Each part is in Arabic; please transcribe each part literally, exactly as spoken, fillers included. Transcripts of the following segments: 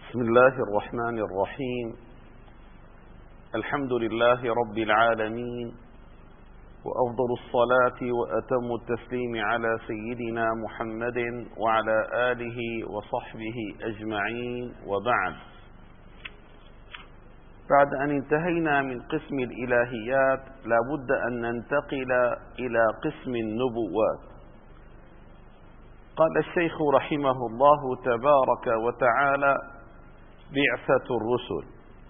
بسم الله الرحمن الرحيم. الحمد لله رب العالمين، وأفضل الصلاة وأتم التسليم على سيدنا محمد وعلى آله وصحبه أجمعين، وبعد. بعد أن انتهينا من قسم الإلهيات لا بد أن ننتقل إلى قسم النبوات. قال الشيخ رحمه الله تبارك وتعالى: بعثة الرسل.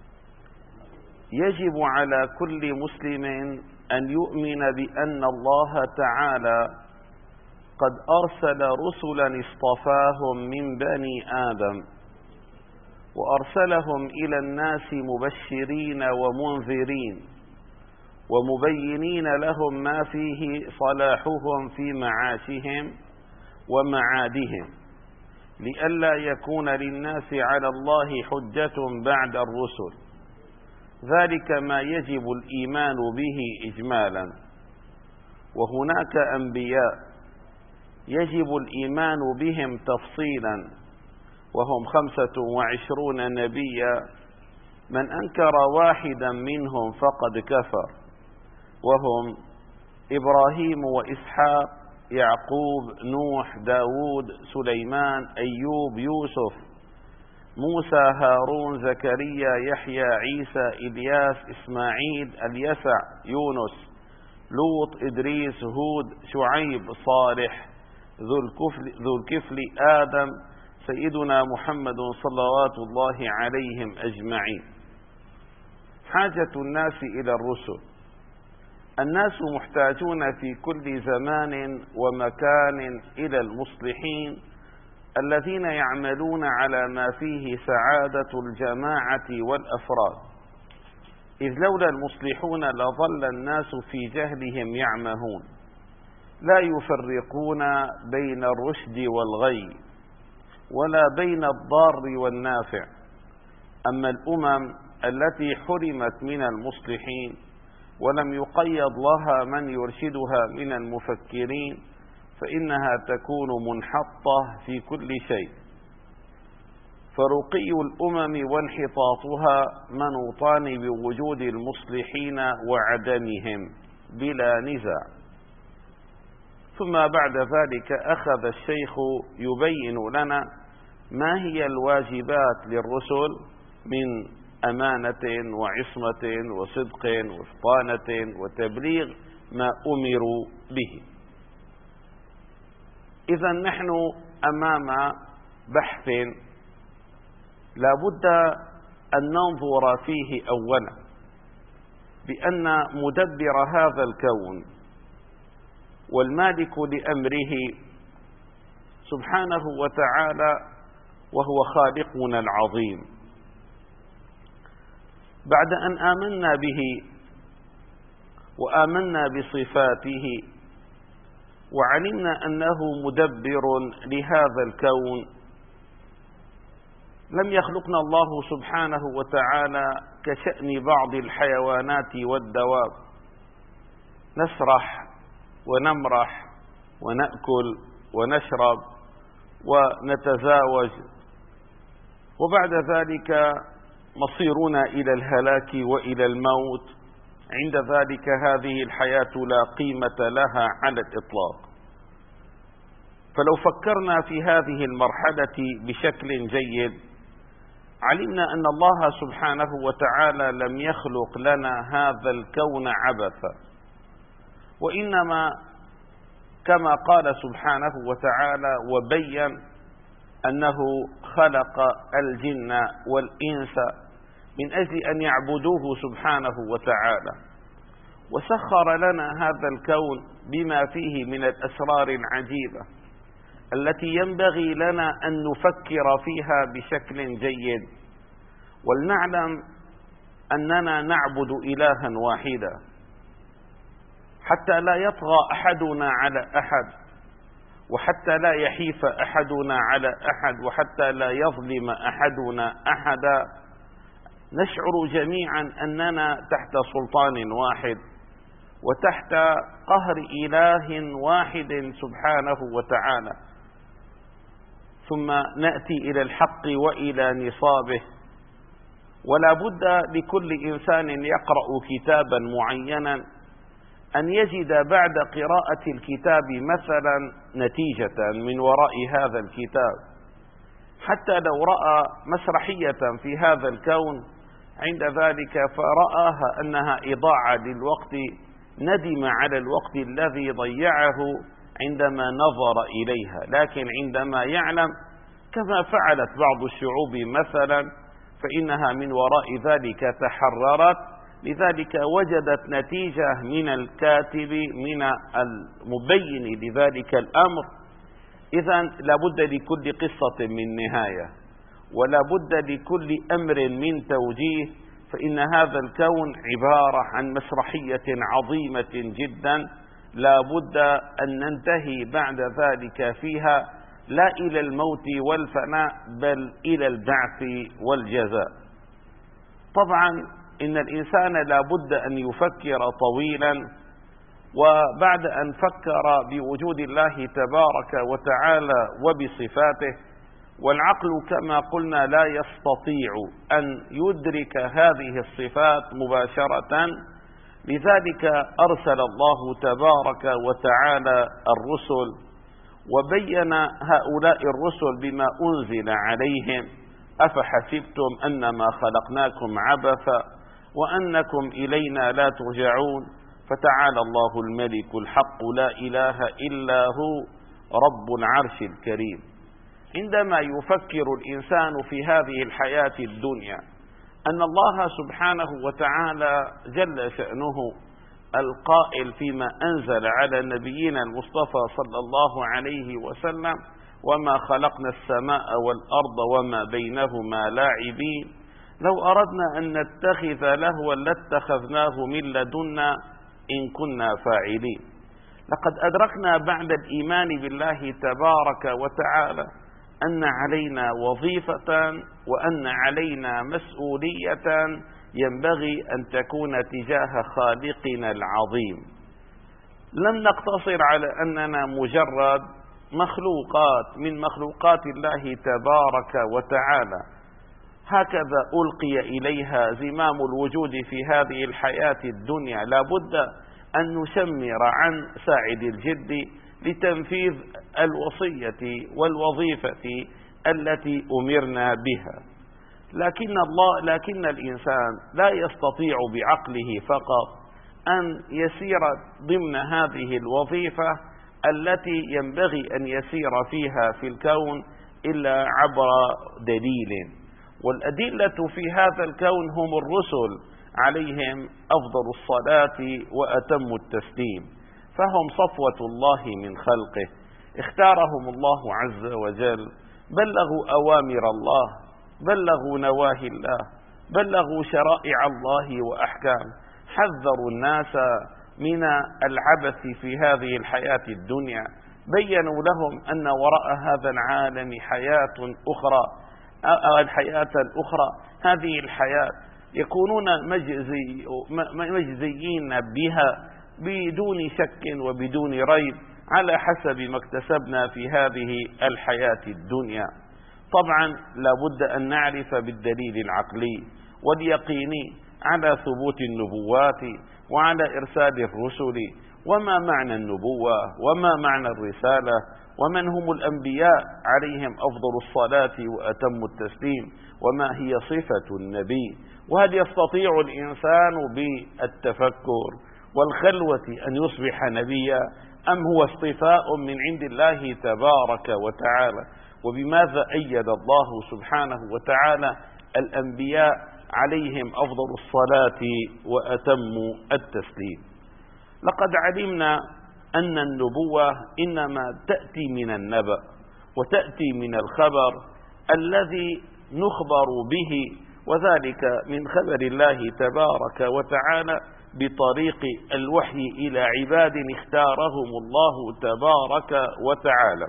يجب على كل مسلم أن يؤمن بأن الله تعالى قد أرسل رسلا اصطفاهم من بني آدم، وأرسلهم إلى الناس مبشرين ومنذرين ومبينين لهم ما فيه صلاحهم في معاشهم ومعادهم، لئلا يكون للناس على الله حجة بعد الرسل. ذلك ما يجب الإيمان به إجمالا. وهناك أنبياء يجب الإيمان بهم تفصيلا، وهم خمسة وعشرون نبيا، من أنكر واحدا منهم فقد كفر، وهم إبراهيم وإسحاق، يعقوب، نوح، داود، سليمان، أيوب، يوسف، موسى، هارون، زكريا، يحيى، عيسى، إلياس، إسماعيل، اليسع، يونس، لوط، إدريس، هود، شعيب، صالح، ذو الكفل, ذو الكفل آدم، سيدنا محمد صلوات الله عليهم أجمعين. حاجة الناس إلى الرسل. الناس محتاجون في كل زمان ومكان إلى المصلحين الذين يعملون على ما فيه سعادة الجماعة والأفراد، إذ لولا المصلحون لظل الناس في جهلهم يعمهون، لا يفرقون بين الرشد والغي ولا بين الضار والنافع. أما الأمم التي حرمت من المصلحين ولم يقيض لها من يرشدها من المفكرين فإنها تكون منحطة في كل شيء. فرقي الأمم وانحطاطها منوطان بوجود المصلحين وعدمهم بلا نزاع. ثم بعد ذلك أخذ الشيخ يبين لنا ما هي الواجبات للرسل من أمانة وعصمة وصدق وفطانة وتبليغ ما أمروا به. إذا نحن أمام بحث لا بد أن ننظر فيه أولا، بأن مدبر هذا الكون والمالك لأمره سبحانه وتعالى وهو خالقنا العظيم. بعد أن آمنا به وآمنا بصفاته وعلمنا أنه مدبر لهذا الكون، لم يخلقنا الله سبحانه وتعالى كشأن بعض الحيوانات والدواب، نسرح ونمرح ونأكل ونشرب ونتزاوج، وبعد ذلك مصيرنا إلى الهلاك وإلى الموت. عند ذلك هذه الحياة لا قيمة لها على الإطلاق. فلو فكرنا في هذه المرحلة بشكل جيد علمنا أن الله سبحانه وتعالى لم يخلق لنا هذا الكون عبثا، وإنما كما قال سبحانه وتعالى وبين أنه خلق الجن والإنس من أجل أن يعبدوه سبحانه وتعالى، وسخر لنا هذا الكون بما فيه من الأسرار العجيبة التي ينبغي لنا أن نفكر فيها بشكل جيد، ولنعلم أننا نعبد إلها واحدا، حتى لا يطغى أحدنا على أحد، وحتى لا يحيف أحدنا على أحد، وحتى لا يظلم أحدنا أحدا. نشعر جميعا أننا تحت سلطان واحد وتحت قهر إله واحد سبحانه وتعالى. ثم نأتي إلى الحق وإلى نصابه. ولا بد لكل إنسان يقرأ كتابا معينا أن يجد بعد قراءة الكتاب مثلا نتيجة من وراء هذا الكتاب، حتى لو رأى مسرحية في هذا الكون عند ذلك فرآها أنها إضاعة للوقت، ندم على الوقت الذي ضيعه عندما نظر إليها. لكن عندما يعلم كما فعلت بعض الشعوب مثلا، فإنها من وراء ذلك تحررت، لذلك وجدت نتيجة من الكاتب من المبين لذلك الأمر. إذن لابد لكل قصة من نهاية، ولا بد لكل أمر من توجيه، فإن هذا الكون عبارة عن مسرحية عظيمة جدا لا بد أن ننتهي بعد ذلك فيها لا إلى الموت والفناء بل إلى البعث والجزاء. طبعا إن الإنسان لا بد أن يفكر طويلا، وبعد أن فكر بوجود الله تبارك وتعالى وبصفاته، والعقل كما قلنا لا يستطيع أن يدرك هذه الصفات مباشرة، لذلك أرسل الله تبارك وتعالى الرسل وبين هؤلاء الرسل بما أنزل عليهم: أفحسبتم أنما خلقناكم عبثا وأنكم إلينا لا ترجعون، فتعالى الله الملك الحق لا إله إلا هو رب العرش الكريم. عندما يفكر الإنسان في هذه الحياة الدنيا أن الله سبحانه وتعالى جل شأنه القائل فيما أنزل على نبينا المصطفى صلى الله عليه وسلم: وما خلقنا السماء والأرض وما بينهما لاعبين، لو أردنا أن نتخذ لهوا لاتخذناه من لدنا إن كنا فاعلين. لقد أدركنا بعد الإيمان بالله تبارك وتعالى أن علينا وظيفة وأن علينا مسؤولية ينبغي أن تكون تجاه خالقنا العظيم. لن نقتصر على أننا مجرد مخلوقات من مخلوقات الله تبارك وتعالى، هكذا ألقي إليها زمام الوجود في هذه الحياة الدنيا. لا بد أن نشمر عن ساعد الجد لتنفيذ الوصية والوظيفة التي أمرنا بها. لكن الله لكن الإنسان لا يستطيع بعقله فقط أن يسير ضمن هذه الوظيفة التي ينبغي أن يسير فيها في الكون إلا عبر دليل، والأدلة في هذا الكون هم الرسل عليهم أفضل الصلاة وأتم التسليم، فهم صفوة الله من خلقه، اختارهم الله عز وجل، بلغوا أوامر الله، بلغوا نواهي الله، بلغوا شرائع الله وأحكام، حذروا الناس من العبث في هذه الحياة الدنيا، بينوا لهم أن وراء هذا العالم حياة أخرى، الحياة الأخرى هذه الحياة يكونون مجزي مجزيين بها بدون شك وبدون ريب على حسب ما اكتسبنا في هذه الحياة الدنيا. طبعا لا بد أن نعرف بالدليل العقلي واليقيني على ثبوت النبوات وعلى إرسال الرسل، وما معنى النبوة وما معنى الرسالة ومن هم الأنبياء عليهم أفضل الصلاة وأتم التسليم، وما هي صفة النبي، وهل يستطيع الإنسان بالتفكر والخلوة أن يصبح نبيا أم هو اصطفاء من عند الله تبارك وتعالى؟ وبماذا أيد الله سبحانه وتعالى الأنبياء عليهم أفضل الصلاة وأتم التسليم؟ لقد علمنا أن النبوة إنما تأتي من النبأ وتأتي من الخبر الذي نخبر به، وذلك من خبر الله تبارك وتعالى بطريق الوحي إلى عباد اختارهم الله تبارك وتعالى.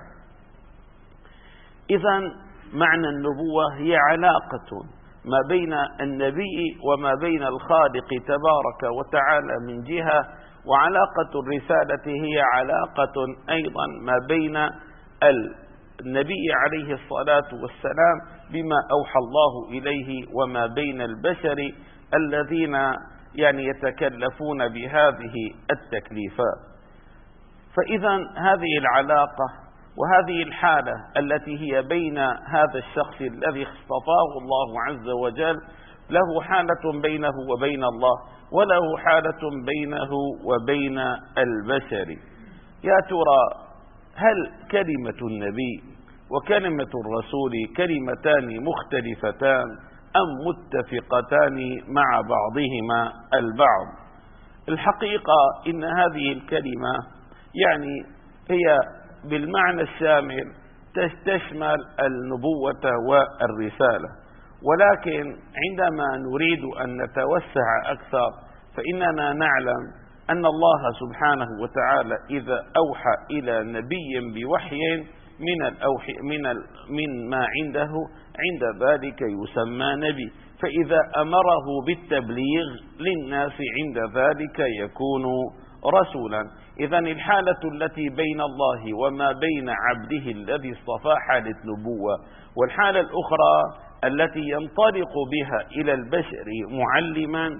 إذن معنى النبوة هي علاقة ما بين النبي وما بين الخالق تبارك وتعالى من جهة، وعلاقة الرسالة هي علاقة أيضا ما بين النبي عليه الصلاة والسلام بما أوحى الله إليه وما بين البشر الذين يعني يتكلفون بهذه التكليفات. فإذا هذه العلاقة وهذه الحالة التي هي بين هذا الشخص الذي اصطفاه الله عز وجل، له حالة بينه وبين الله، وله حالة بينه وبين البشر. يا ترى هل كلمة النبي وكلمة الرسول كلمتان مختلفتان أم متفقتان مع بعضهما البعض؟ الحقيقة إن هذه الكلمة يعني هي بالمعنى الشامل تشمل النبوة والرسالة، ولكن عندما نريد أن نتوسع أكثر فإننا نعلم أن الله سبحانه وتعالى إذا أوحى إلى نبي بوحي من الأوحي من ال من ما عنده عند ذلك يسمى نبي، فإذا أمره بالتبليغ للناس عند ذلك يكون رسولا. إذا الحالة التي بين الله وما بين عبده الذي اصطفى حالة نبوة، والحالة الأخرى التي ينطلق بها إلى البشر معلما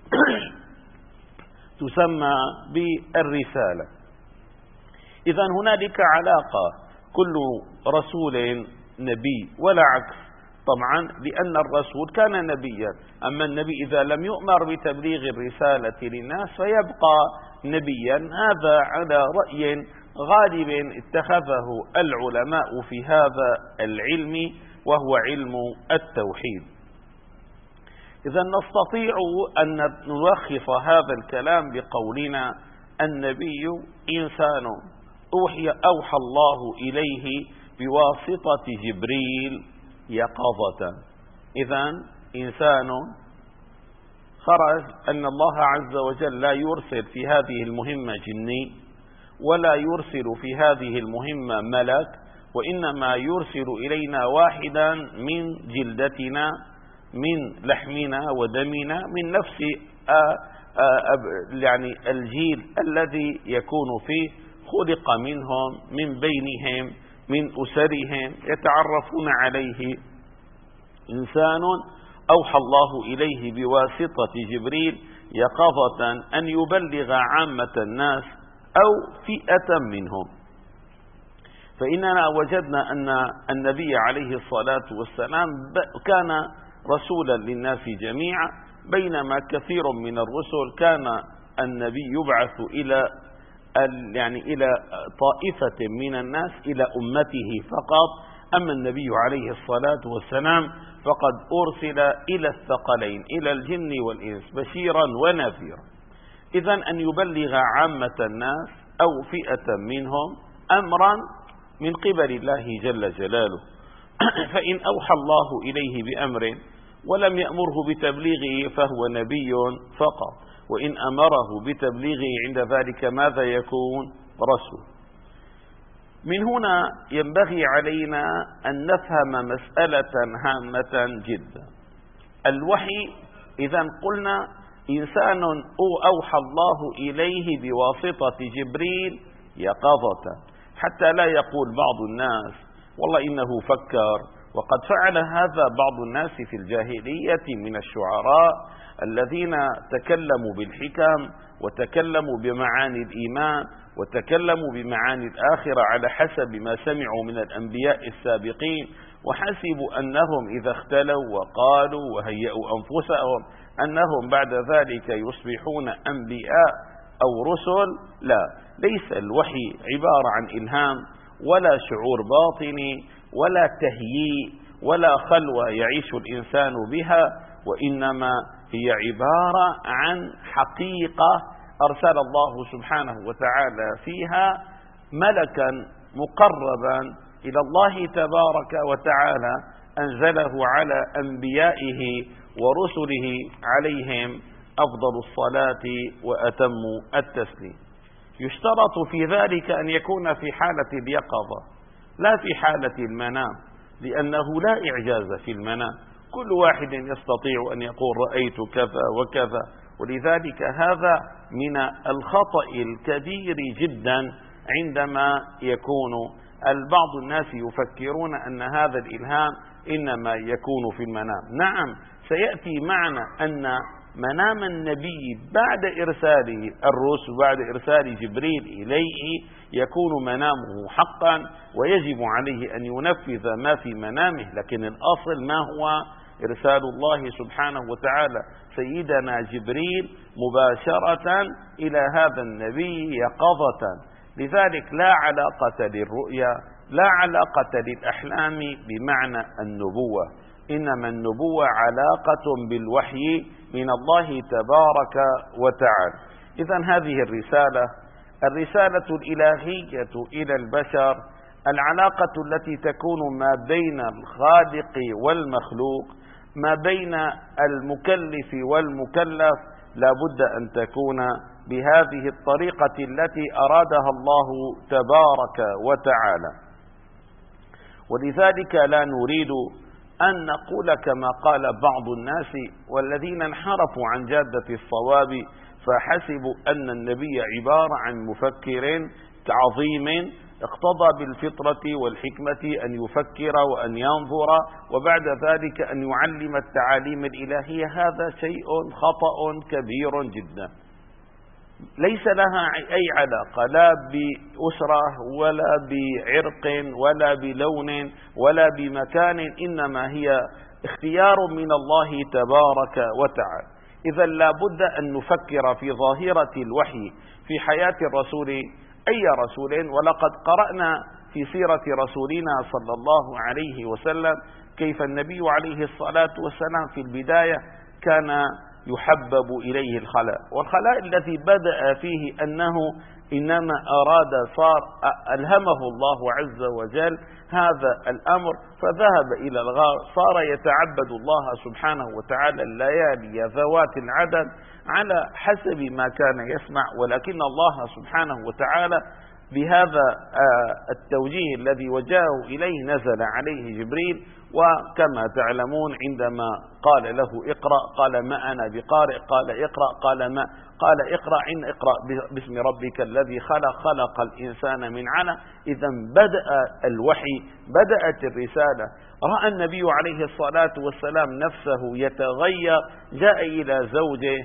تسمى بالرسالة. إذا هنالك علاقة، كل رسول نبي ولا عكس طبعا، لأن الرسول كان نبيا، أما النبي إذا لم يؤمر بتبليغ الرسالة للناس فيبقى نبيا. هذا على رأي غالب اتخذه العلماء في هذا العلم وهو علم التوحيد. إذا نستطيع أن نلخص هذا الكلام بقولنا النبي إنسان أوحي أوحى الله إليه بواسطة جبريل يقظة. إذا إنسان خرج أن الله عز وجل لا يرسل في هذه المهمة جني، ولا يرسل في هذه المهمة ملك، وإنما يرسل إلينا واحدا من جلدتنا من لحمنا ودمنا من نفس يعني الجيل الذي يكون فيه، خلق منهم من بينهم من أسرهم يتعرفون عليه. إنسان أوحى الله إليه بواسطة جبريل يقظة أن يبلغ عامة الناس أو فئة منهم. فإننا وجدنا أن النبي عليه الصلاة والسلام كان رسولا للناس جميعا، بينما كثير من الرسل كان النبي يبعث إلى يعني إلى طائفة من الناس، إلى أمته فقط. أما النبي عليه الصلاة والسلام فقد أرسل إلى الثقلين، إلى الجن والإنس بشيرا ونذيرا. إذا أن يبلغ عامة الناس أو فئة منهم أمرا من قبل الله جل جلاله. فإن أوحى الله إليه بأمر ولم يأمره بتبليغه فهو نبي فقط، وإن أمره بتبليغه عند ذلك ماذا يكون؟ رسول. من هنا ينبغي علينا أن نفهم مسألة هامة جدا. الوحي إذا قلنا إنسان أوحى الله إليه بواسطة جبريل يقظة، حتى لا يقول بعض الناس والله إنه فكر. وقد فعل هذا بعض الناس في الجاهلية من الشعراء الذين تكلموا بالحكم وتكلموا بمعاني الإيمان وتكلموا بمعاني الآخرة على حسب ما سمعوا من الأنبياء السابقين، وحسبوا أنهم إذا اختلوا وقالوا وهيئوا أنفسهم أنهم بعد ذلك يصبحون أنبياء أو رسل. لا، ليس الوحي عبارة عن إلهام ولا شعور باطني ولا تهيئ ولا خلوة يعيش الإنسان بها، وإنما هي عبارة عن حقيقة أرسل الله سبحانه وتعالى فيها ملكا مقربا إلى الله تبارك وتعالى، أنزله على أنبيائه ورسله عليهم أفضل الصلاة وأتم التسليم. يشترط في ذلك أن يكون في حالة اليقظة لا في حالة المنام، لأنه لا إعجاز في المنام، كل واحد يستطيع أن يقول رأيت كذا وكذا. ولذلك هذا من الخطأ الكبير جدا عندما يكون البعض الناس يفكرون أن هذا الإلهام إنما يكون في المنام. نعم، سيأتي معنا أن منام النبي بعد إرساله الرسل بعد إرسال جبريل إليه يكون منامه حقا، ويجب عليه أن ينفذ ما في منامه. لكن الأصل ما هو؟ إرسال الله سبحانه وتعالى سيدنا جبريل مباشرة إلى هذا النبي يقظة. لذلك لا علاقة للرؤيا، لا علاقة للأحلام بمعنى النبوة، إنما النبوة علاقة بالوحي من الله تبارك وتعالى. إذن هذه الرسالة الرسالة الإلهية إلى البشر، العلاقة التي تكون ما بين الخالق والمخلوق، ما بين المكلف والمكلف، لا بد أن تكون بهذه الطريقة التي أرادها الله تبارك وتعالى. ولذلك لا نريد أن نقول كما قال بعض الناس والذين انحرفوا عن جادة الصواب فحسبوا أن النبي عبارة عن مفكر عظيم اقتضى بالفطرة والحكمة أن يفكر وأن ينظر وبعد ذلك أن يعلم التعاليم الإلهية. هذا شيء خطأ كبير جدا، ليس لها أي علاقة لا بأسرة ولا بعرق ولا بلون ولا بمكان، إنما هي اختيار من الله تبارك وتعالى. إذا لا بد أن نفكر في ظاهرة الوحي في حياة الرسول، أي رسول. ولقد قرأنا في سيرة رسولنا صلى الله عليه وسلم كيف النبي عليه الصلاة والسلام في البداية كان يحبب إليه الخلاء، والخلاء الذي بدأ فيه أنه إنما أراد صار ألهمه الله عز وجل هذا الأمر، فذهب إلى الغار، صار يتعبد الله سبحانه وتعالى الليالي ذوات العدد على حسب ما كان يسمع. ولكن الله سبحانه وتعالى بهذا التوجيه الذي وجهه إليه نزل عليه جبريل، وكما تعلمون عندما قال له اقرأ قال ما أنا بقارئ، قال اقرأ قال ما قال اقرأ إن اقرأ باسم ربك الذي خلق خلق الإنسان من علق. إذا بدأ الوحي، بدأت الرسالة. رأى النبي عليه الصلاة والسلام نفسه يتغير، جاء إلى زوجه،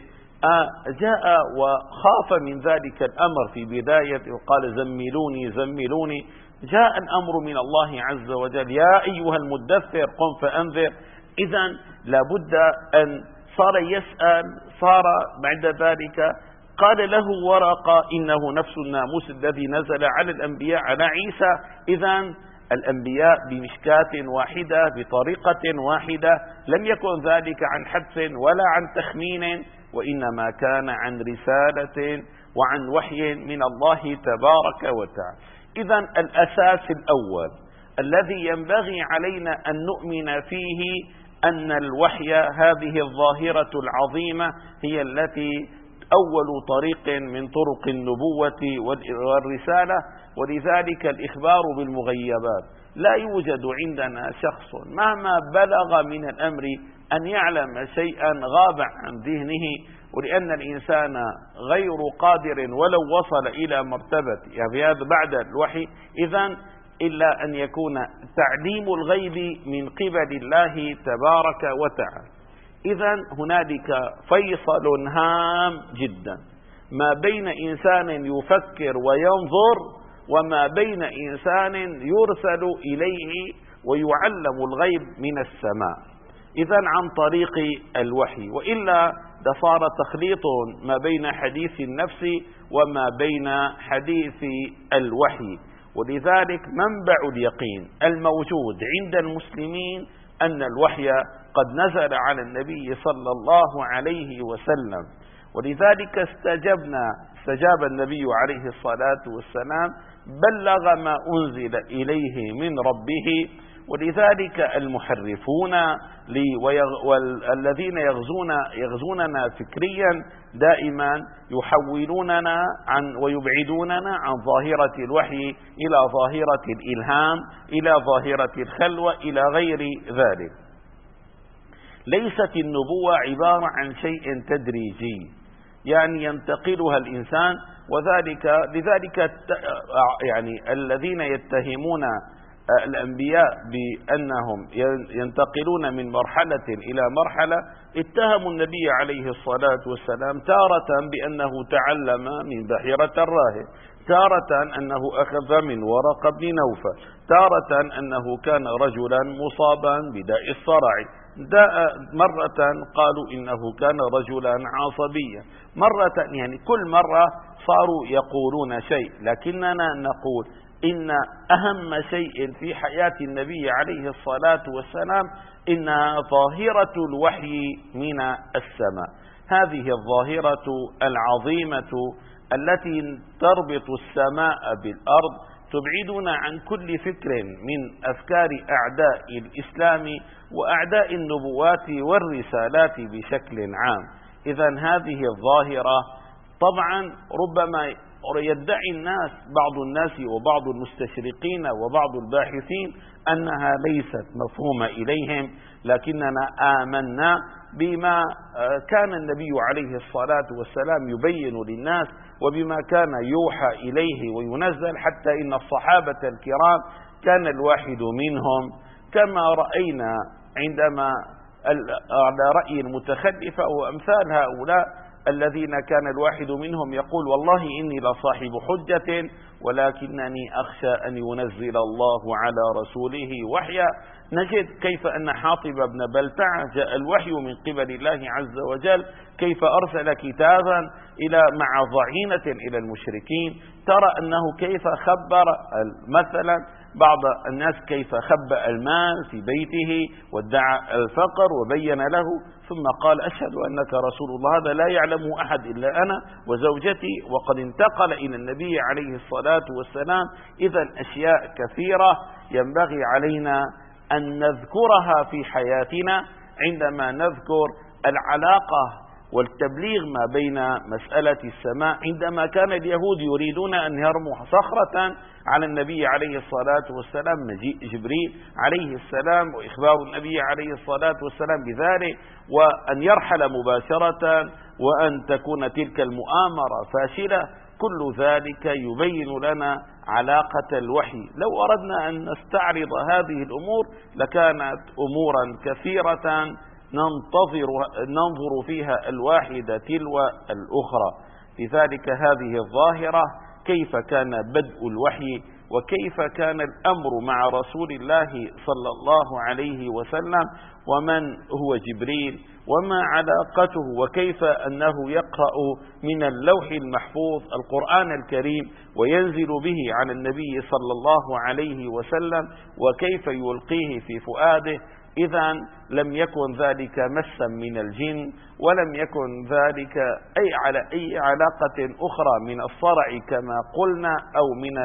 جاء وخاف من ذلك الأمر في بداية وقال زملوني زملوني. جاء الأمر من الله عز وجل يا أيها المدثر قم فأنذر. إذا لابد أن صار يسأل، صار بعد ذلك قال له ورقة إنه نفس الناموس الذي نزل على الأنبياء على عيسى. إذا الأنبياء بمشكاة واحدة بطريقة واحدة، لم يكن ذلك عن حدث ولا عن تخمين، وإنما كان عن رسالة وعن وحي من الله تبارك وتعالى. إذا الأساس الأول الذي ينبغي علينا أن نؤمن فيه أن الوحي هذه الظاهرة العظيمة هي التي أول طريق من طرق النبوة والرسالة. ولذلك الإخبار بالمغيبات، لا يوجد عندنا شخص مهما بلغ من الأمر أن يعلم شيئا غاب عن ذهنه، ولأن الإنسان غير قادر ولو وصل إلى مرتبة يعني هذا بعد الوحي إذن إلا أن يكون تعليم الغيب من قبل الله تبارك وتعالى. إذن هنالك فيصل هام جدا ما بين إنسان يفكر وينظر وما بين إنسان يرسل إليه ويعلم الغيب من السماء، إذن عن طريق الوحي. وإلا ده صار تخليط ما بين حديث النفس وما بين حديث الوحي. ولذلك منبع اليقين الموجود عند المسلمين أن الوحي قد نزل على النبي صلى الله عليه وسلم. ولذلك استجبنا استجاب النبي عليه الصلاة والسلام، بلغ ما أنزل إليه من ربه. ولذلك المحرفون والذين يغزون يغزوننا فكريا دائما يحولوننا عن ويبعدوننا عن ظاهرة الوحي إلى ظاهرة الإلهام، إلى ظاهرة الخلوة، إلى غير ذلك. ليست النبوة عبارة عن شيء تدريجي يعني ينتقلها الإنسان وذلك لذلك يعني الذين يتهمون الأنبياء بأنهم ينتقلون من مرحلة إلى مرحلة اتهموا النبي عليه الصلاة والسلام تارة بأنه تعلم من بحيرة الراهب، تارة أنه أخذ من ورقة بن نوفل، تارة أنه كان رجلا مصابا بداء الصرع، مرة قالوا إنه كان رجلا عصبيا، مرة يعني كل مرة صاروا يقولون شيء. لكننا نقول إن أهم شيء في حياة النبي عليه الصلاة والسلام إنها ظاهرة الوحي من السماء، هذه الظاهرة العظيمة التي تربط السماء بالأرض، تبعدنا عن كل فكر من أفكار أعداء الإسلام وأعداء النبوات والرسالات بشكل عام. إذن هذه الظاهرة طبعا ربما يدعي الناس، بعض الناس وبعض المستشرقين وبعض الباحثين أنها ليست مفهومة إليهم، لكننا آمنا بما كان النبي عليه الصلاة والسلام يبين للناس وبما كان يوحى إليه وينزل، حتى إن الصحابة الكرام كان الواحد منهم كما رأينا عندما على رأي المتخلفة وأمثال هؤلاء الذين كان الواحد منهم يقول والله إني لصاحب حجة ولكنني أخشى أن ينزل الله على رسوله وحيا. نجد كيف أن حاطب بن بلتع جاء الوحي من قبل الله عز وجل، كيف أرسل كتابا إلى مع ضعينة إلى المشركين، ترى أنه كيف خبر مثلا بعض الناس كيف خبأ المال في بيته وادعى الفقر وبين له، ثم قال أشهد أنك رسول الله، هذا لا يعلمه أحد إلا أنا وزوجتي، وقد انتقل إلى النبي عليه الصلاة والسلام. إذا أشياء كثيرة ينبغي علينا أن نذكرها في حياتنا عندما نذكر العلاقة والتبليغ ما بين مسألة السماء. عندما كان اليهود يريدون أن يرموا صخرة على النبي عليه الصلاة والسلام، مجيء جبريل عليه السلام وإخبار النبي عليه الصلاة والسلام بذلك، وأن يرحل مباشرة، وأن تكون تلك المؤامرة فاشلة، كل ذلك يبين لنا علاقة الوحي. لو أردنا أن نستعرض هذه الأمور لكانت أمورا كثيرة ننتظر ننظر فيها الواحدة تلو الأخرى. لذلك هذه الظاهرة كيف كان بدء الوحي، وكيف كان الأمر مع رسول الله صلى الله عليه وسلم، ومن هو جبريل، وما علاقته، وكيف أنه يقرأ من اللوح المحفوظ القرآن الكريم وينزل به على النبي صلى الله عليه وسلم، وكيف يلقيه في فؤاده. إذا لم يكن ذلك مسا من الجن، ولم يكن ذلك أي على أي علاقة أخرى من الصرع كما قلنا، أو من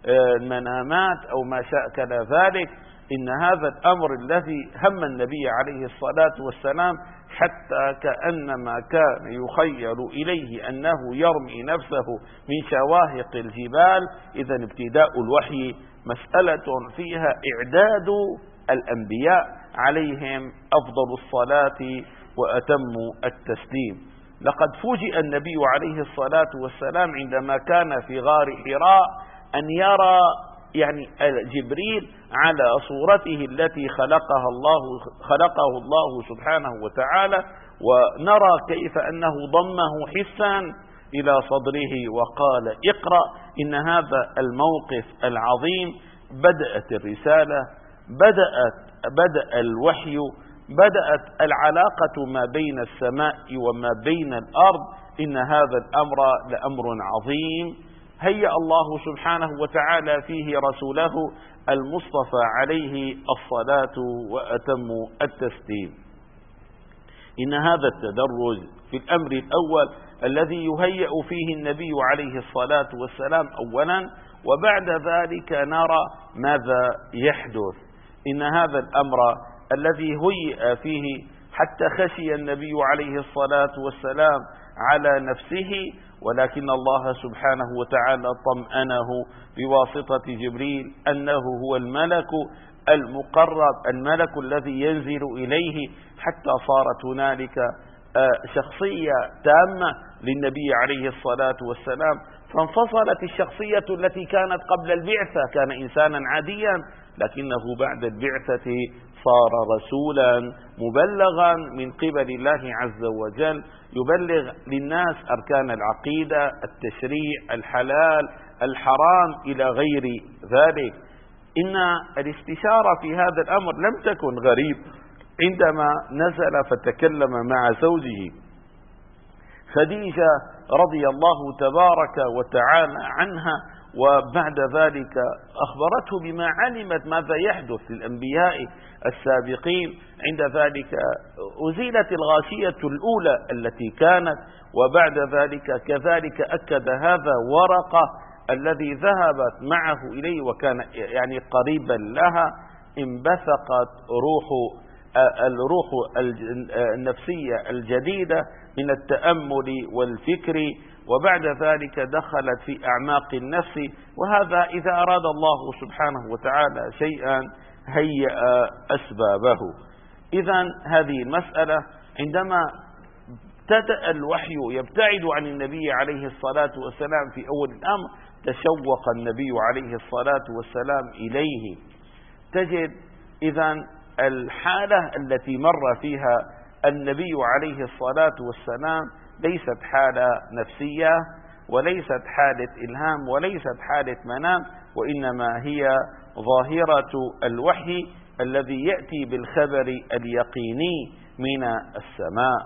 المنامات أو ما شاكل ذلك. إن هذا الأمر الذي هم النبي عليه الصلاة والسلام حتى كأنما كان يخيل إليه أنه يرمي نفسه من شواهق الجبال. إذا ابتداء الوحي مسألة فيها إعداد الأنبياء عليهم أفضل الصلاة وأتم التسليم. لقد فوجئ النبي عليه الصلاة والسلام عندما كان في غار حراء أن يرى يعني جبريل على صورته التي خلقها الله خلقه الله سبحانه وتعالى، ونرى كيف أنه ضمه حسا إلى صدره وقال اقرأ. إن هذا الموقف العظيم بدأت الرسالة، بدأت بدأ الوحي، بدأت العلاقة ما بين السماء وما بين الأرض. إن هذا الأمر لأمر عظيم هيأ الله سبحانه وتعالى فيه رسوله المصطفى عليه الصلاة وأتم التسليم. إن هذا التدرج في الأمر الأول الذي يهيأ فيه النبي عليه الصلاة والسلام أولا، وبعد ذلك نرى ماذا يحدث. إن هذا الأمر الذي هيئ فيه حتى خشي النبي عليه الصلاة والسلام على نفسه، ولكن الله سبحانه وتعالى طمأنه بواسطة جبريل أنه هو الملك المقرب، الملك الذي ينزل إليه، حتى صارت هنالك شخصية تامة للنبي عليه الصلاة والسلام، فانفصلت الشخصية التي كانت قبل البعثة، كان إنسانا عاديا، لكنه بعد البعثة صار رسولا مبلغا من قبل الله عز وجل، يبلغ للناس أركان العقيدة، التشريع، الحلال، الحرام، إلى غير ذلك. إن الاستشارة في هذا الأمر لم تكن غريب عندما نزل فتكلم مع زوجه خديجة رضي الله تبارك وتعالى عنها، وبعد ذلك أخبرته بما علمت ماذا يحدث للأنبياء السابقين. عند ذلك أزيلت الغاشية الأولى التي كانت، وبعد ذلك كذلك أكد هذا ورقة الذي ذهبت معه إليه وكان يعني قريبا لها. انبثقت روح الروح النفسية الجديدة من التأمل والفكر، وبعد ذلك دخلت في أعماق النفس. وهذا إذا أراد الله سبحانه وتعالى شيئا هيأ أسبابه. إذن هذه المسألة عندما ابتدأ الوحي يبتعد عن النبي عليه الصلاة والسلام في أول الأمر، تشوق النبي عليه الصلاة والسلام إليه. تجد إذن الحالة التي مر فيها النبي عليه الصلاة والسلام ليست حالة نفسية، وليست حالة إلهام، وليست حالة منام، وإنما هي ظاهرة الوحي الذي يأتي بالخبر اليقيني من السماء.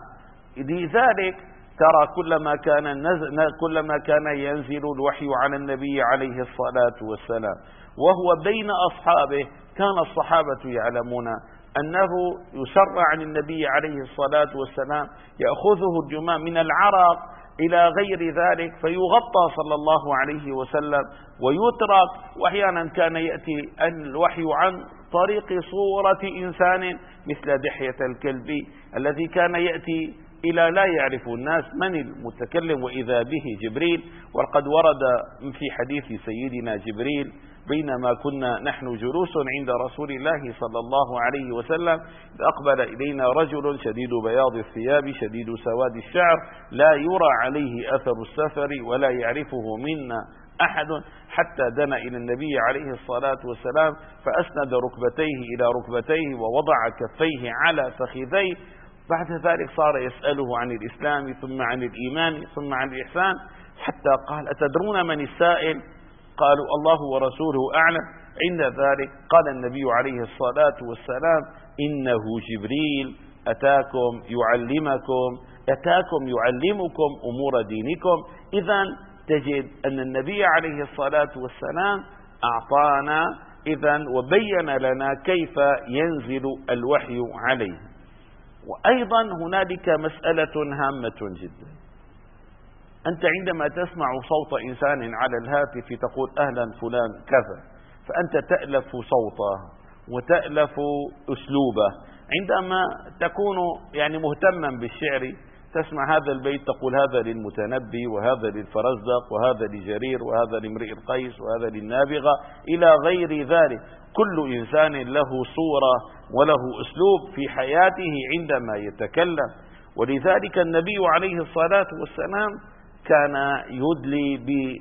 لذلك ترى كلما كان كلما كان ينزل الوحي على النبي عليه الصلاة والسلام وهو بين أصحابه، كان الصحابة يعلمون أنه يسرع عن النبي عليه الصلاة والسلام، يأخذه الجمام من العرق إلى غير ذلك، فيغطى صلى الله عليه وسلم ويترك. وأحيانا كان يأتي الوحي عن طريق صورة إنسان مثل دحية الكلب الذي كان يأتي إلى لا يعرف الناس من المتكلم، وإذا به جبريل. وقد ورد في حديث سيدنا جبريل بينما كنا نحن جلوس عند رسول الله صلى الله عليه وسلم، أقبل إلينا رجل شديد بياض الثياب شديد سواد الشعر، لا يرى عليه أثر السفر ولا يعرفه منا أحد، حتى دنا إلى النبي عليه الصلاة والسلام فأسند ركبتيه إلى ركبتيه ووضع كفيه على فخذيه. بعد ذلك صار يسأله عن الإسلام ثم عن الإيمان ثم عن الإحسان، حتى قال: أتدرون من السائل؟ قالوا: الله ورسوله أعلم. عند ذلك قال النبي عليه الصلاة والسلام: إنه جبريل أتاكم يعلمكم أتاكم يعلمكم أمور دينكم. إذن تجد أن النبي عليه الصلاة والسلام أعطانا إذن وبين لنا كيف ينزل الوحي عليه. وأيضا هنالك مسألة هامة جدا. أنت عندما تسمع صوت إنسان على الهاتف تقول: أهلا فلان كذا، فأنت تألف صوته وتألف أسلوبه. عندما تكون يعني مهتما بالشعر تسمع هذا البيت تقول: هذا للمتنبي، وهذا للفرزدق، وهذا لجرير، وهذا لامرئ القيس، وهذا للنابغة، إلى غير ذلك. كل إنسان له صورة وله أسلوب في حياته عندما يتكلم. ولذلك النبي عليه الصلاة والسلام كان يدلي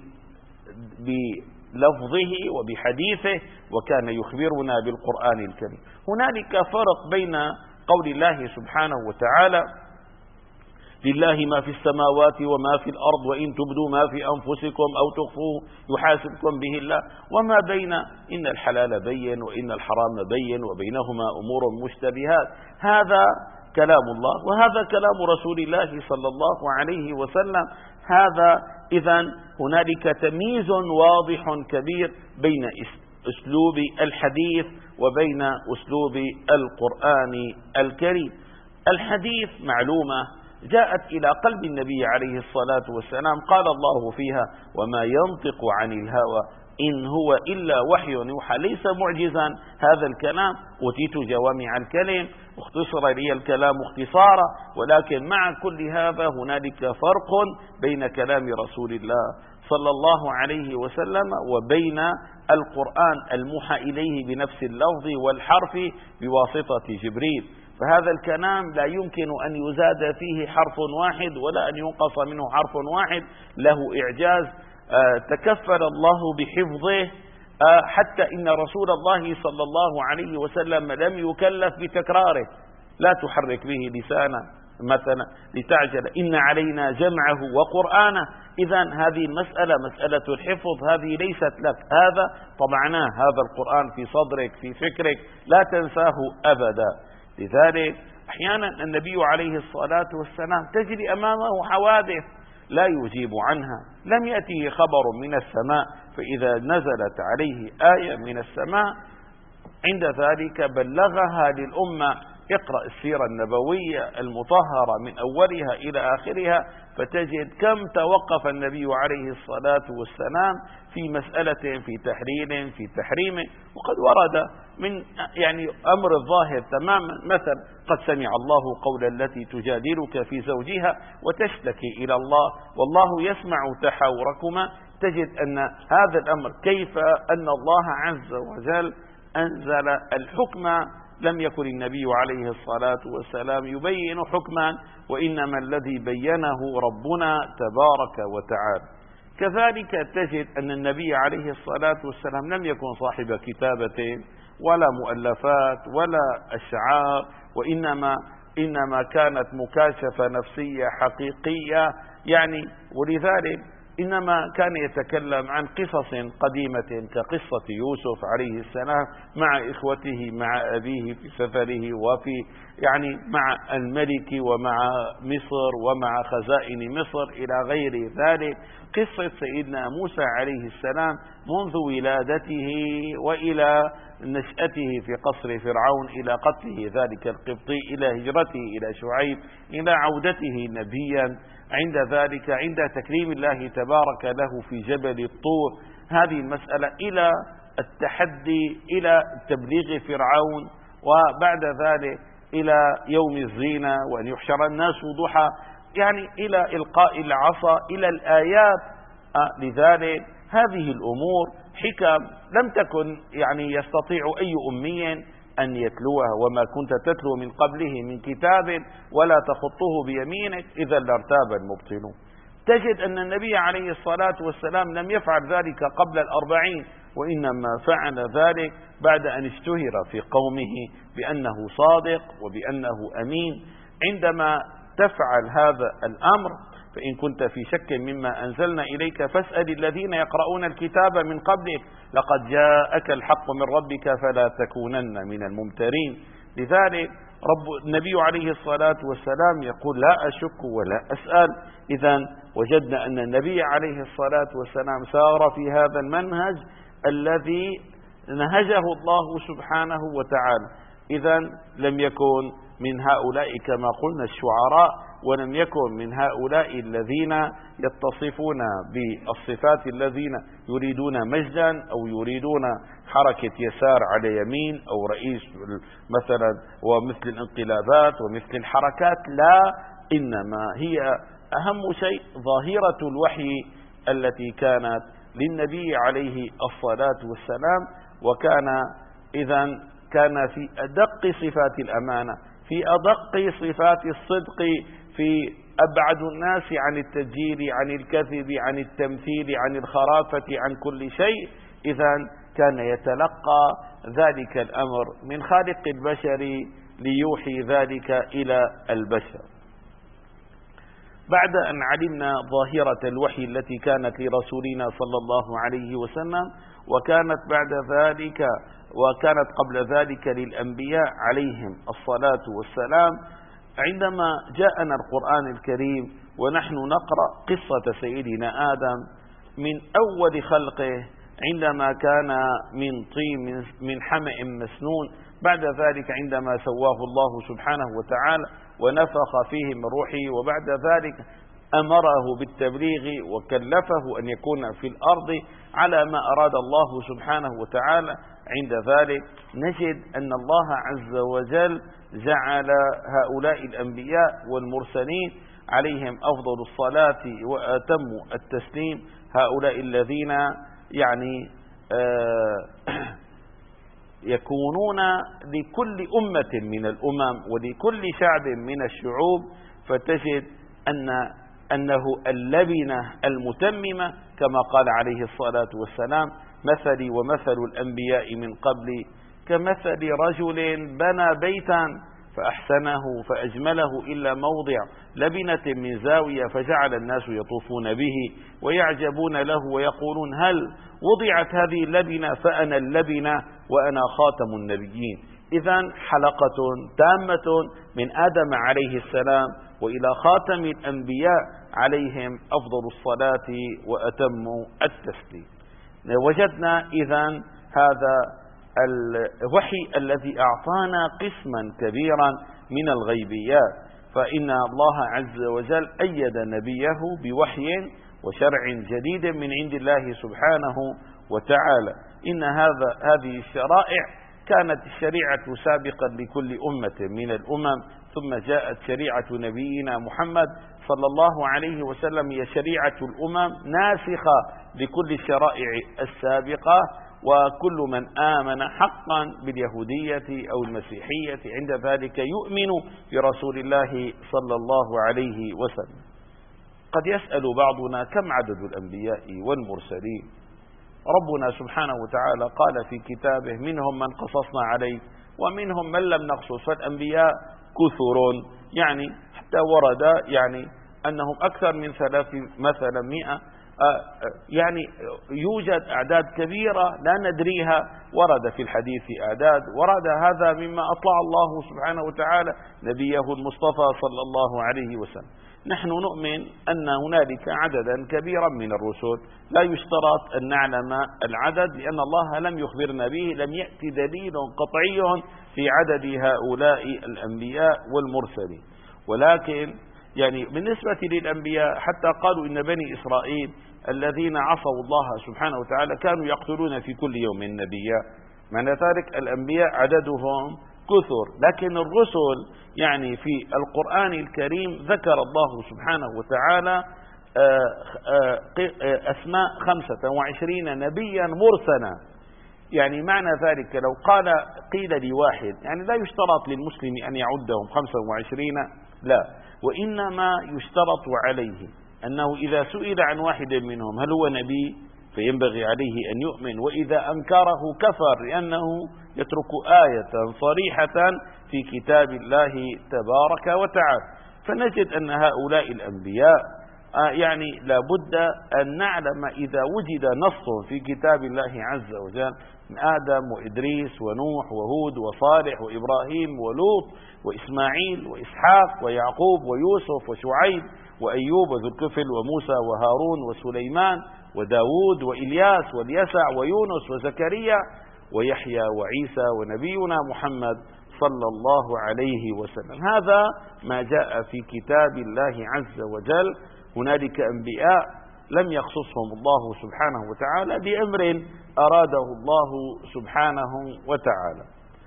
بلفظه وبحديثه، وكان يخبرنا بالقرآن الكريم. هنالك فرق بين قول الله سبحانه وتعالى: لله ما في السماوات وما في الأرض وإن تبدوا ما في أنفسكم أو تخفوه يحاسبكم به الله، وما بين إن الحلال بين وإن الحرام بين وبينهما أمور مشتبهات. هذا كلام الله وهذا كلام رسول الله صلى الله عليه وسلم. هذا إذن هنالك تمييز واضح كبير بين أسلوب الحديث وبين أسلوب القرآن الكريم. الحديث معلومة جاءت إلى قلب النبي عليه الصلاة والسلام، قال الله فيها: وما ينطق عن الهوى إن هو إلا وحي يوحى. ليس معجزا هذا الكلام، أوتيت جوامع الكلم، اختصر لي الكلام اختصارا. ولكن مع كل هذا هنالك فرق بين كلام رسول الله صلى الله عليه وسلم وبين القرآن الموحى إليه بنفس اللفظ والحرف بواسطة جبريل. فهذا الكلام لا يمكن أن يزاد فيه حرف واحد ولا أن ينقص منه حرف واحد، له إعجاز تكفل الله بحفظه، حتى إن رسول الله صلى الله عليه وسلم لم يكلف بتكراره. لا تحرك به لسانا مثلا لتعجل، إن علينا جمعه وقرآنه. إذا هذه المسألة مسألة الحفظ هذه ليست لك، هذا طبعناه، هذا القرآن في صدرك في فكرك لا تنساه أبدا. لذلك أحيانا النبي عليه الصلاة والسلام تجري أمامه حوادث لا يجيب عنها، لم يأتيه خبر من السماء، فإذا نزلت عليه آية من السماء عند ذلك بلغها للأمة. اقرأ السيرة النبوية المطهرة من أولها إلى آخرها، فتجد كم توقف النبي عليه الصلاة والسلام في مسألة في تحليل في تحريم. وقد ورد من يعني أمر الظاهر تماما، مثلا قد سمع الله قول التي تجادلك في زوجها وتشتكي إلى الله والله يسمع تحاوركما. تجد أن هذا الأمر كيف أن الله عز وجل أنزل الحكم، لم يكن النبي عليه الصلاة والسلام يبين حكما، وإنما الذي بينه ربنا تبارك وتعالى. كذلك تجد أن النبي عليه الصلاة والسلام لم يكن صاحب كتابة ولا مؤلفات ولا أشعار، وإنما إنما كانت مكاشفة نفسية حقيقية يعني. ولذلك إنما كان يتكلم عن قصص قديمة كقصة يوسف عليه السلام مع إخوته مع أبيه في سفره، وفي يعني مع الملك ومع مصر ومع خزائن مصر إلى غير ذلك. قصة سيدنا موسى عليه السلام منذ ولادته وإلى نشأته في قصر فرعون إلى قتله ذلك القبطي إلى هجرته إلى شعيب إلى عودته نبيا، عند ذلك عند تكريم الله تبارك له في جبل الطور، هذه المسألة إلى التحدي إلى تبليغ فرعون، وبعد ذلك إلى يوم الزينة وأن يحشر الناس ضحى، يعني إلى إلقاء العصا إلى الآيات. آه لذلك هذه الأمور حكم لم تكن يعني يستطيع أي أمي أن يتلوها، وما كنت تتلو من قبله من كتاب ولا تخطه بيمينك إذا لارتاب المبطلون. تجد أن النبي عليه الصلاة والسلام لم يفعل ذلك قبل الأربعين، وإنما فعل ذلك بعد أن اشتهر في قومه بأنه صادق وبأنه أمين. عندما تفعل هذا الأمر فإن كنت في شك مما أنزلنا إليك فاسأل الذين يقرؤون الكتاب من قبلك لقد جاءك الحق من ربك فلا تكونن من الممترين. لذلك رب النبي عليه الصلاة والسلام يقول لا أشك ولا أسأل. إذن وجدنا أن النبي عليه الصلاة والسلام سار في هذا المنهج الذي نهجه الله سبحانه وتعالى. إذن لم يكن من هؤلاء كما قلنا الشعراء، ولم يكن من هؤلاء الذين يتصفون بالصفات الذين يريدون مجدا أو يريدون حركة يسار على يمين أو رئيس مثلا ومثل الانقلابات ومثل الحركات، لا، إنما هي أهم شيء ظاهرة الوحي التي كانت للنبي عليه الصلاة والسلام. وكان إذن كان في أدق صفات الأمانة، في أدق صفات الصدق، في أبعد الناس عن التسجيل عن الكذب عن التمثيل عن الخرافة عن كل شيء. إذن كان يتلقى ذلك الأمر من خالق البشر ليوحي ذلك إلى البشر. بعد أن علمنا ظاهرة الوحي التي كانت لرسولنا صلى الله عليه وسلم، وكانت بعد ذلك وكانت قبل ذلك للأنبياء عليهم الصلاة والسلام، عندما جاءنا القرآن الكريم ونحن نقرأ قصة سيدنا آدم من أول خلقه عندما كان من طين من حمأ مسنون، بعد ذلك عندما سواه الله سبحانه وتعالى ونفخ فيه من روحه، وبعد ذلك أمره بالتبليغ وكلفه أن يكون في الأرض على ما أراد الله سبحانه وتعالى. عند ذلك نجد أن الله عز وجل جعل هؤلاء الأنبياء والمرسلين عليهم أفضل الصلاة وأتم التسليم، هؤلاء الذين يعني يكونون لكل أمة من الأمم ولكل شعب من الشعوب. فتجد أن أنه اللبنة المتممة كما قال عليه الصلاة والسلام: مثلي ومثل الأنبياء من قبلي كمثل رجل بنى بيتا فأحسنه فأجمله إلا موضع لبنة من زاوية فجعل الناس يطوفون به ويعجبون له ويقولون: هل وضعت هذه اللبنة؟ فأنا اللبنة وأنا خاتم النبيين. إذن حلقة تامة من آدم عليه السلام وإلى خاتم الأنبياء عليهم أفضل الصلاة وأتم التسليم. وجدنا إذن هذا الوحي الذي أعطانا قسما كبيرا من الغيبيات، فإن الله عز وجل أيد نبيه بوحي وشرع جديد من عند الله سبحانه وتعالى. إن هذا هذه الشرائع كانت الشريعة سابقا لكل أمة من الأمم، ثم جاءت شريعة نبينا محمد صلى الله عليه وسلم هي شريعة الأمم ناسخة لكل الشرائع السابقة، وكل من آمن حقا باليهودية أو المسيحية عند ذلك يؤمن برسول الله صلى الله عليه وسلم. قد يسأل بعضنا: كم عدد الأنبياء والمرسلين؟ ربنا سبحانه وتعالى قال في كتابه: منهم من قصصنا عليك ومنهم من لم نقصص. فالأنبياء كثر، يعني حتى ورد يعني أنهم أكثر من ثلاث مثلا مئة، يعني يوجد أعداد كبيرة لا ندريها، ورد في الحديث أعداد، ورد هذا مما أطلع الله سبحانه وتعالى نبيه المصطفى صلى الله عليه وسلم. نحن نؤمن أن هنالك عددا كبيرا من الرسل، لا يشترط أن نعلم العدد لأن الله لم يخبرنا به، لم يأتي دليل قطعي في عدد هؤلاء الأنبياء والمرسلين. ولكن يعني بالنسبة للأنبياء حتى قالوا إن بني إسرائيل الذين عصوا الله سبحانه وتعالى كانوا يقتلون في كل يوم نبيا، معنى ذلك الأنبياء عددهم كثر. لكن الرسل يعني في القرآن الكريم ذكر الله سبحانه وتعالى أسماء خمسة وعشرين نبيا مرسلا. يعني معنى ذلك لو قال قيل لواحد، يعني لا يشترط للمسلم أن يعدهم خمسة وعشرين، لا، وإنما يشترط عليه أنه إذا سئل عن واحد منهم هل هو نبي فينبغي عليه أن يؤمن، وإذا أنكره كفر، لأنه يترك آية صريحة في كتاب الله تبارك وتعالى. فنجد أن هؤلاء الأنبياء يعني لابد أن نعلم إذا وجد نص في كتاب الله عز وجل من آدم وإدريس ونوح وهود وصالح وإبراهيم ولوط وإسماعيل وإسحاق ويعقوب ويوسف وشعيب وأيوب وذو الكفل وموسى وهارون وسليمان وداود وإلياس واليسع ويونس وزكريا ويحيى وعيسى ونبينا محمد صلى الله عليه وسلم. هذا ما جاء في كتاب الله عز وجل. هنالك أنبياء لم يخصصهم الله سبحانه وتعالى بأمر أراده الله سبحانه وتعالى.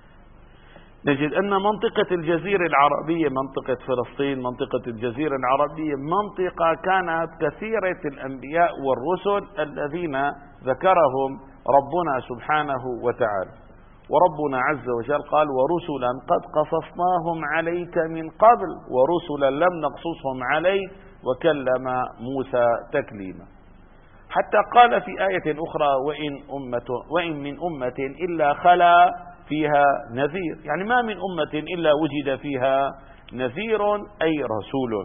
نجد أن منطقة الجزيرة العربية، منطقة فلسطين، منطقة الجزيرة العربية منطقة كانت كثيرة الأنبياء والرسل الذين ذكرهم ربنا سبحانه وتعالى. وربنا عز وجل قال: ورسلا قد قصصناهم عليك من قبل ورسلا لم نقصصهم عليك وكلم موسى تكليما. حتى قال في آية أخرى: وإن, أمة وإن من أمة إلا خلا فيها نذير، يعني ما من أمة إلا وجد فيها نذير أي رسول.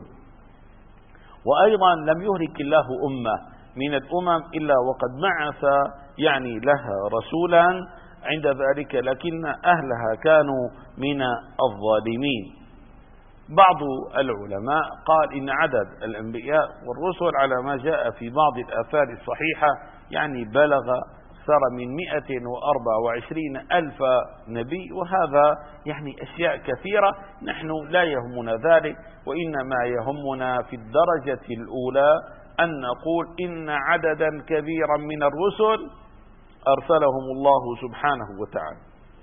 وأيضا لم يهلك الله أمة من الأمم إلا وقد بعث يعني لها رسولا عند ذلك، لكن أهلها كانوا من الظالمين. بعض العلماء قال إن عدد الأنبياء والرسل على ما جاء في بعض الآثار الصحيحة يعني بلغ أكثر من مئة وأربعة وعشرين ألف نبي، وهذا يعني أشياء كثيرة. نحن لا يهمنا ذلك، وإنما يهمنا في الدرجة الأولى أن نقول إن عددا كبيرا من الرسل أرسلهم الله سبحانه وتعالى.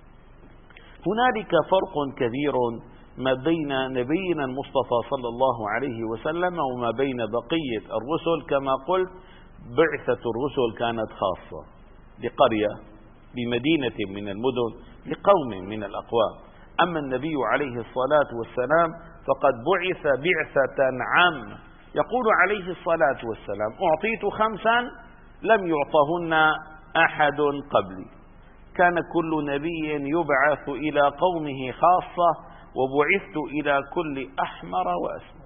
هنالك فرق كبير ما بين نبينا المصطفى صلى الله عليه وسلم وما بين بقية الرسل. كما قلت بعثة الرسل كانت خاصة لقرية بمدينة من المدن لقوم من الأقوام، أما النبي عليه الصلاة والسلام فقد بعث بعثة عامة يقول عليه الصلاة والسلام: أعطيت خمسا لم يعطهن أحد قبلي. كان كل نبي يبعث إلى قومه خاصة، وبعثت إلى كل أحمر وأسود.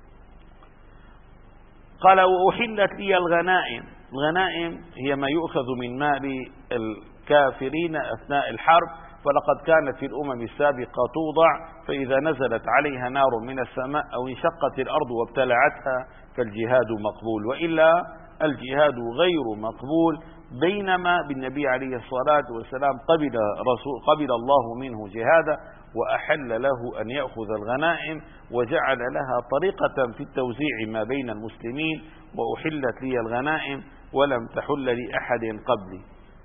قال: وأحلت لي الغنائم. الغنائم هي ما يؤخذ من مال الكافرين أثناء الحرب، فلقد كانت في الأمم السابقة توضع، فإذا نزلت عليها نار من السماء أو انشقت الأرض وابتلعتها فالجهاد مقبول، وإلا الجهاد غير مقبول. بينما بالنبي عليه الصلاة والسلام قبل, رسول قبل الله منه جهادا، وأحل له أن يأخذ الغنائم، وجعل لها طريقة في التوزيع ما بين المسلمين: وأحلت لي الغنائم ولم تحل لأحد قبلي.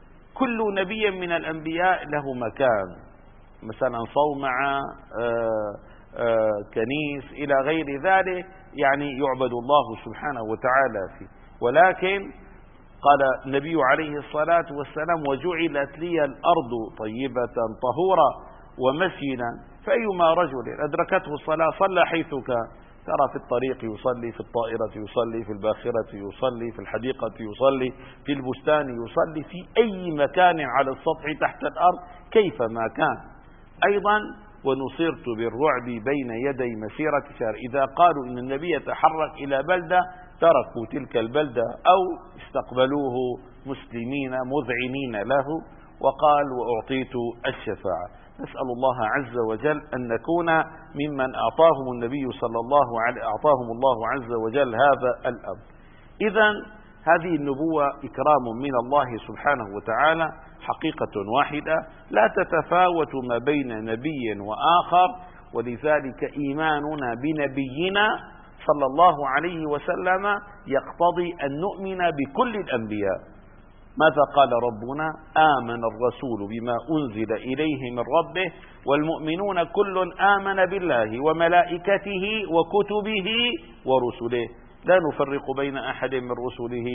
كل نبي من الأنبياء له مكان، مثلا صومعة، آآ آآ كنيس، إلى غير ذلك، يعني يعبد الله سبحانه وتعالى فيه. ولكن قال النبي عليه الصلاة والسلام: وجعلت لي الأرض طيبة طهورا ومسجدا، فأيما رجل أدركته الصلاة صلى حيث كان. ترى في الطريق يصلي، في الطائرة يصلي، في الباخرة يصلي، في الحديقة يصلي، في البستان يصلي، في أي مكان على السطح تحت الأرض كيفما كان. أيضا: ونصرت بالرعب بين يدي مسيرة شهر. إذا قالوا إن النبي يتحرك إلى بلدة تركوا تلك البلدة أو استقبلوه مسلمين مذعنين له. وقال: وأعطيت الشفاعة. نسأل الله عز وجل أن نكون ممن أعطاهم النبي صلى الله عليه أعطاهم الله عز وجل هذا الأمر. إذن هذه النبوة إكرام من الله سبحانه وتعالى، حقيقة واحدة لا تتفاوت ما بين نبي وآخر، ولذلك إيماننا بنبينا صلى الله عليه وسلم يقتضي أن نؤمن بكل الأنبياء. ماذا قال ربنا؟ آمن الرسول بما أنزل إليه من ربه والمؤمنون كل آمن بالله وملائكته وكتبه ورسله لا نفرق بين أحد من رسله.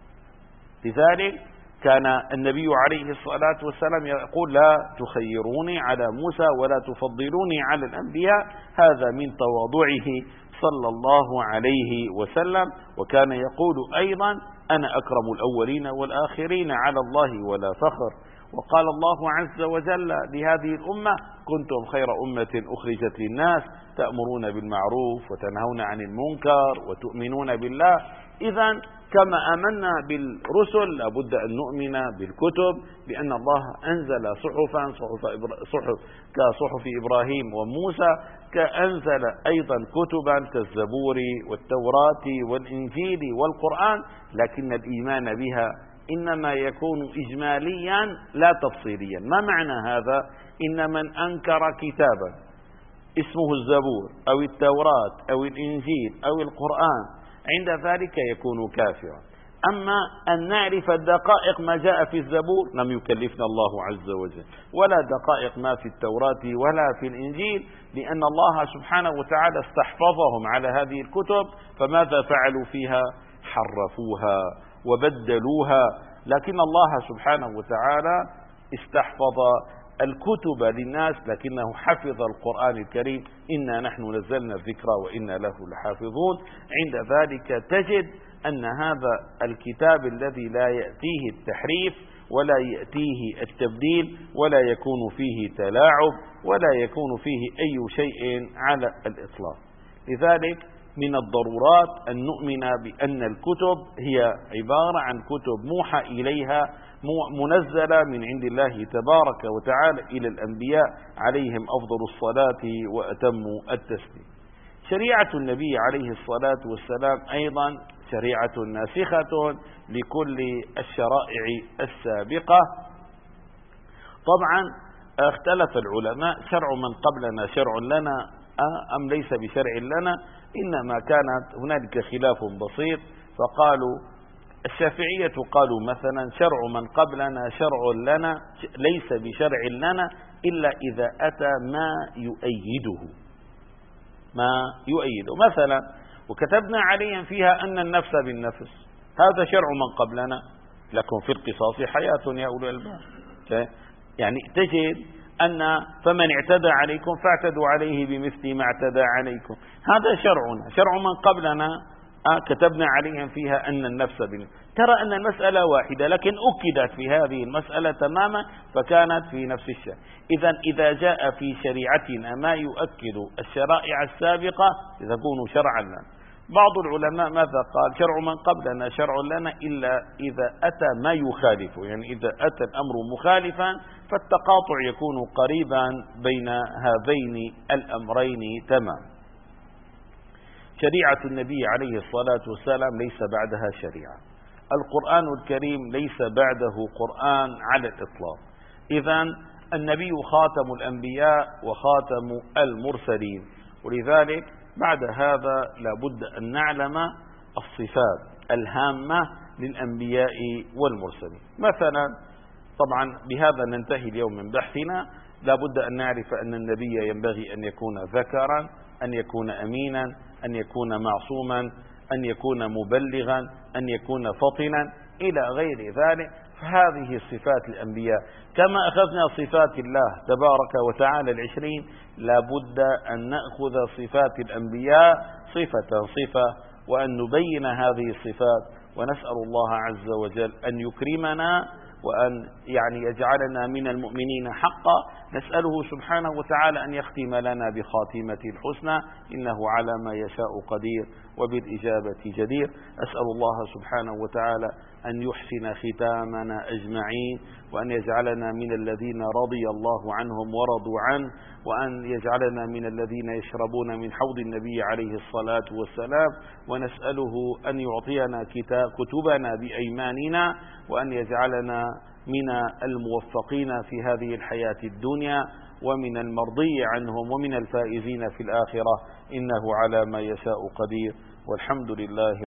لذلك كان النبي عليه الصلاة والسلام يقول: لا تخيروني على موسى ولا تفضلوني على الأنبياء. هذا من تواضعه صلى الله عليه وسلم. وكان يقول أيضا: أنا أكرم الأولين والآخرين على الله ولا فخر. وقال الله عز وجل لهذه الأمة: كنتم خير أمة أخرجت للناس تأمرون بالمعروف وتنهون عن المنكر وتؤمنون بالله. إذن كما آمنا بالرسل لابد أن نؤمن بالكتب، بأن الله أنزل صحفا صحف صحف كصحف إبراهيم وموسى، كأنزل أيضا كتبا كالزبور والتوراة والإنجيل والقرآن، لكن الإيمان بها إنما يكون إجماليا لا تفصيليا. ما معنى هذا؟ إن من أنكر كتابا اسمه الزبور أو التوراة أو الإنجيل أو القرآن عند ذلك يكون كافرا. أما أن نعرف الدقائق ما جاء في الزبور لم يكلفنا الله عز وجل، ولا دقائق ما في التوراة ولا في الإنجيل، لأن الله سبحانه وتعالى استحفظهم على هذه الكتب، فماذا فعلوا فيها؟ حرفوها وبدلوها. لكن الله سبحانه وتعالى استحفظ الكتب للناس، لكنه حفظ القرآن الكريم: إنا نحن نزلنا الذكر وإنا له لحافظون. عند ذلك تجد أن هذا الكتاب الذي لا يأتيه التحريف ولا يأتيه التبديل ولا يكون فيه تلاعب ولا يكون فيه أي شيء على الإطلاق. لذلك من الضرورات أن نؤمن بأن الكتب هي عبارة عن كتب موحى إليها منزلة من عند الله تبارك وتعالى إلى الأنبياء عليهم أفضل الصلاة وأتم التسليم. شريعة النبي عليه الصلاة والسلام أيضا شريعة ناسخة لكل الشرائع السابقة. طبعا اختلف العلماء: شرع من قبلنا شرع لنا أم ليس بشرع لنا؟ إنما كانت هنالك خلاف بسيط، فقالوا الشافعية قالوا مثلا: شرع من قبلنا شرع لنا ليس بشرع لنا إلا إذا أتى ما يؤيده ما يؤيده مثلا وكتبنا عليهم فيها أن النفس بالنفس، هذا شرع من قبلنا، لكم في القصاص حياة يا أولي الألباب. يعني تجد أن فمن اعتدى عليكم فاعتدوا عليه بمثل ما اعتدى عليكم، هذا شرعنا. شرع من قبلنا آه كتبنا عليهم فيها أن النفس بالنفس. ترى أن المسألة واحدة، لكن أكدت في هذه المسألة تماما فكانت في نفس الشيء. إذا إذا جاء في شريعتنا ما يؤكد الشرائع السابقة تكون شرعا لنا. بعض العلماء ماذا قال؟ شرع من قبلنا شرع لنا إلا إذا أتى ما يخالفه، يعني إذا أتى الأمر مخالفا فالتقاطع يكون قريبا بين هذين الأمرين تمام. شريعة النبي عليه الصلاة والسلام ليس بعدها شريعة، القرآن الكريم ليس بعده قرآن على الإطلاق. إذن النبي خاتم الأنبياء وخاتم المرسلين، ولذلك بعد هذا لابد أن نعلم الصفات الهامة للأنبياء والمرسلين. مثلا طبعا بهذا ننتهي اليوم من بحثنا. لابد أن نعرف أن النبي ينبغي أن يكون ذكرا، أن يكون أمينا، أن يكون معصوما، أن يكون مبلغا، أن يكون فطنا إلى غير ذلك. فهذه صفات الأنبياء. كما أخذنا صفات الله تبارك وتعالى العشرين، لابد أن نأخذ صفات الأنبياء صفة صفة وأن نبين هذه الصفات، ونسأل الله عز وجل أن يكرمنا وأن يعني يجعلنا من المؤمنين حقا. نسأله سبحانه وتعالى أن يختم لنا بخاتمة الحسنى، إنه على ما يشاء قدير وبالإجابة جدير. أسأل الله سبحانه وتعالى أن يحسن ختامنا أجمعين، وأن يجعلنا من الذين رضي الله عنهم ورضوا عنه، وأن يجعلنا من الذين يشربون من حوض النبي عليه الصلاة والسلام. ونسأله أن يعطينا كتبنا بأيماننا، وأن يجعلنا من الموفقين في هذه الحياة الدنيا، ومن المرضي عنهم، ومن الفائزين في الآخرة، إنه على ما يشاء قدير، والحمد لله.